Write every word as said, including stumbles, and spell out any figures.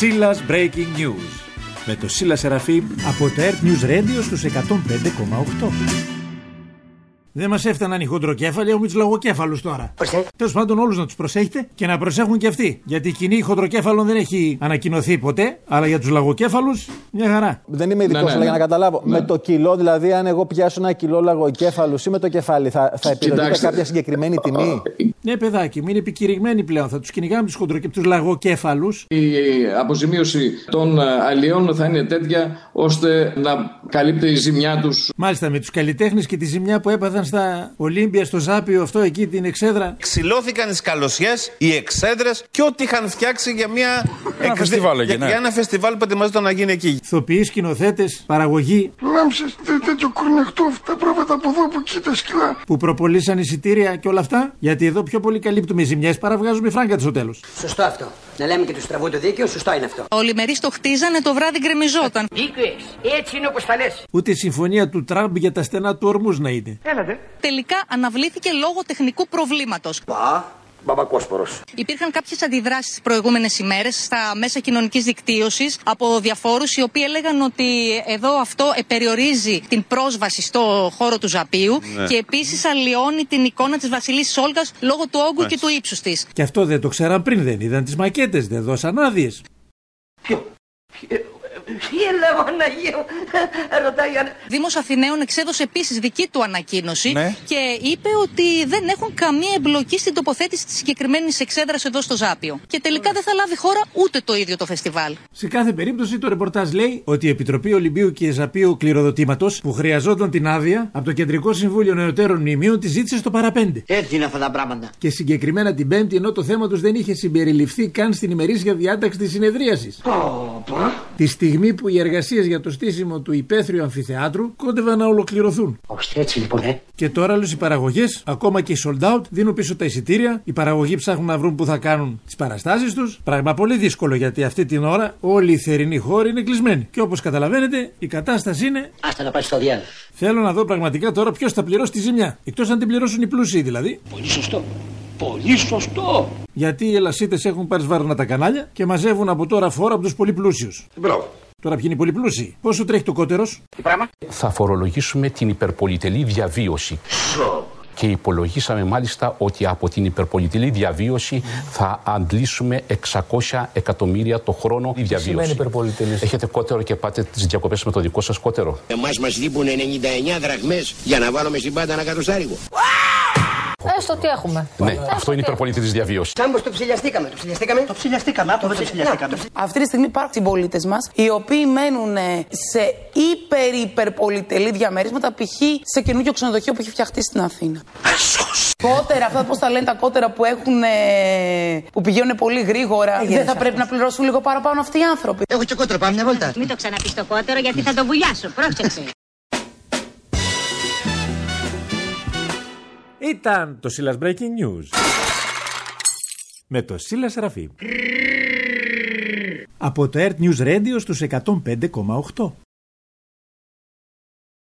Σίλας Breaking News με το Σίλα Σεραφείμ από το Earth News Radio στους εκατόν πέντε κόμμα οκτώ. Δεν μας έφταναν οι χοντροκέφαλοι, έχουμε τους λαγοκέφαλους τώρα. Τέλος πάντων, όλους να τους προσέχετε και να προσέχουν και αυτοί. Γιατί η κοινή χοντροκέφαλων δεν έχει ανακοινωθεί ποτέ, αλλά για τους λαγοκέφαλους μια χαρά. Δεν είμαι ειδικός, ναι, ναι, ναι. αλλά για να καταλάβω. Ναι. Με το κιλό, δηλαδή, αν εγώ πιάσω ένα κιλό λαγοκέφαλους ή με το κεφάλι, θα, θα επιδοτείτε κάποια συγκεκριμένη τιμή. Ναι, παιδάκι μου, είναι επικηρυγμένοι πλέον. Θα τους κυνηγάμε τους χοντροκέφαλους, τους λαγοκέφαλους. Η αποζημίωση των αλλιών θα είναι τέτοια ώστε να καλύπτει η ζημιά τους. Μάλιστα, με τους καλλιτέχνες και τη ζημιά που έπαθαν στα Ολύμπια, στο Ζάπιο, αυτό εκεί την εξέδρα. Ξυλώθηκαν οι σκαλωσιές, οι εξέδρες και ό,τι είχαν φτιάξει για μια ένα εκ... φεστιβάλ εκεί, για, ναι. για ένα φεστιβάλ που ετοιμαζόταν να γίνει εκεί. Ηθοποιοί, σκηνοθέτες, παραγωγή. Λάμψες τέτοιο κορνεχτό, αυτά πράγματα από εδώ, από εκεί τα σκυλά. Που προπολίσαν εισιτήρια και όλα αυτά. Γιατί εδώ πιο πολύ καλύπτουμε ζημιές παρά βγάζουμε φράγκα στο τέλος. Σωστό αυτό. Να λέμε και του στραβού το δίκαιο, σωστό είναι αυτό. Όλοι οι μερείς το χτίζανε, το βράδυ γκρεμιζόταν. Δίκαιος, έτσι είναι όπως τα λες. Ούτε η συμφωνία του Τραμπ για τα στενά του ορμούς να είναι. Έλατε. Τελικά αναβλήθηκε λόγω τεχνικού προβλήματος. Πα, μπαμπακόσπορος. Υπήρχαν κάποιες αντιδράσεις τις προηγούμενες ημέρες στα μέσα κοινωνικής δικτύωσης από διαφόρους, οι οποίοι έλεγαν ότι εδώ αυτό περιορίζει την πρόσβαση στο χώρο του Ζαπίου, ναι. και επίσης αλλοιώνει την εικόνα της Βασιλίσσης Όλγας λόγω του όγκου, ναι. και του ύψους της. Και αυτό δεν το ξέραν πριν, δεν είδαν τις μακέτες, δεν δώσαν άδειες. Ποιο? Δήμος Αθηναίων εξέδωσε επίσης δική του ανακοίνωση, ναι. και είπε ότι δεν έχουν καμία εμπλοκή στην τοποθέτηση της συγκεκριμένης εξέδρας εδώ στο Ζάπιο. Και τελικά δεν θα λάβει χώρα ούτε το ίδιο το φεστιβάλ. Σε κάθε περίπτωση, το ρεπορτάζ λέει ότι η Επιτροπή Ολυμπίου και Ζαπίου Κληροδοτήματος, που χρειαζόταν την άδεια από το Κεντρικό Συμβούλιο Νεωτέρων Μνημείων, τη ζήτησε στο παραπέντε. Έτσι είναι αυτά τα πράγματα. Και συγκεκριμένα την Πέμπτη, ενώ το θέμα τους δεν είχε συμπεριληφθεί καν στην ημερήσια διάταξη της συνεδρίασης. Oh, Τη στιγμή που οι εργασίες για το στήσιμο του υπαίθριου αμφιθεάτρου κόντευαν να ολοκληρωθούν. Όχι, έτσι λοιπόν, ε. Και τώρα όλες οι παραγωγές, ακόμα και οι sold out, δίνουν πίσω τα εισιτήρια. Οι παραγωγοί ψάχνουν να βρουν που θα κάνουν τις παραστάσεις τους. Πράγμα πολύ δύσκολο, γιατί αυτή την ώρα όλοι οι θερινοί χώροι είναι κλεισμένοι. Και όπως καταλαβαίνετε, η κατάσταση είναι. Άστα να πάει στο διάλογο. Θέλω να δω πραγματικά τώρα ποιος θα πληρώσει τη ζημιά. Εκτός αν την πληρώσουν οι πλούσιοι δηλαδή. Πολύ σωστό. Πολύ σωστό. Γιατί οι ελασίτες έχουν πάρει σβάρνα τα κανάλια και μαζεύουν από τώρα φόρα από τους πολύ πλούσιους. Μπράβο. Τώρα ποιοι είναι οι πολύ πλούσιοι? Πόσο τρέχει το κότερος? Τι πράγμα? Θα φορολογήσουμε την υπερπολιτελή διαβίωση. So. Και υπολογίσαμε μάλιστα ότι από την υπερπολιτελή διαβίωση θα αντλήσουμε εξακόσια εκατομμύρια το χρόνο η διαβίωση. Έχετε κότερο και πάτε τις διακοπές με το δικό σας κότερο. Εμάς μας λείπουν ενενήντα εννιά δραχμές για να βάλουμε στην πάντα ένα κατοστάρικο. Έστω τι έχουμε. Ναι, Έστω αυτό είναι υπερπολίτης διαβίωση. Κάμπος το ψηλιαστήκαμε. Το ψηλιαστήκαμε. Το ψηλιαστήκαμε. Το ψηλιαστήκαμε. Αυτή τη στιγμή υπάρχουν συμπολίτες μας οι οποίοι μένουν σε υπερ-υπερπολιτελή διαμερίσματα, π.χ. σε καινούργιο ξενοδοχείο που έχει φτιαχτεί στην Αθήνα. Κότερα, αυτά πώς τα λένε τα κότερα που έχουν. Που πηγαίνουν πολύ γρήγορα. Δεν θα πρέπει να πληρώσουν λίγο παραπάνω αυτοί οι άνθρωποι? Έχω και κότερο, πάμε μια βόλτα. Μην το ξαναπείς το κότερο γιατί θα το βουλιάσω. Πρόσεξε. Ήταν το Σίλας Breaking News με το Σίλα Σεραφείμ από το Earth News Radio στους εκατόν πέντε κόμμα οκτώ.